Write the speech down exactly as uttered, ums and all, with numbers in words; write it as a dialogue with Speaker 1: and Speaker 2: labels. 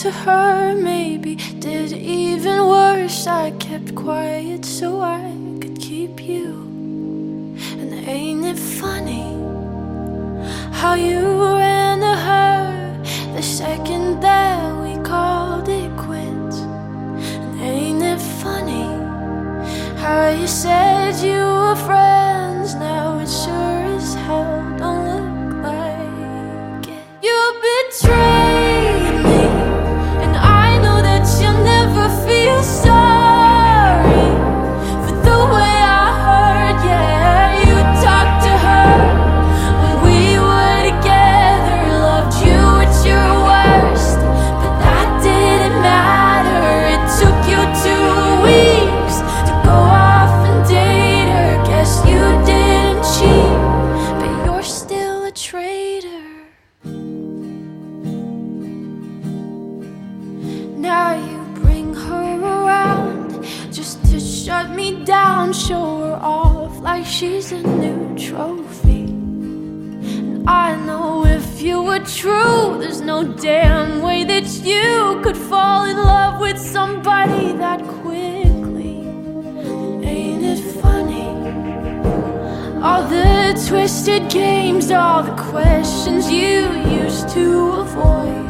Speaker 1: to her, maybe did even worse. I kept quiet so I could keep you. And ain't it funny how you ran to her the second that we called it quits? And ain't it funny how you said you were friends, now it sure as hell don't look like it. You betrayed me, and I know that you'll never feel sorry for the way I hurt. Yeah, you talked to her when we were together, loved you at your worst, but that didn't matter. It took you two weeks to go off and date her. Guess you didn't cheat, but you're still a traitor. Now you bring her around just to shut me down, show her off like she's a new trophy. And I know if you were true, there's no damn way that you could fall in love with somebody that quickly. Ain't it funny, all the twisted games, all the questions you used to avoid?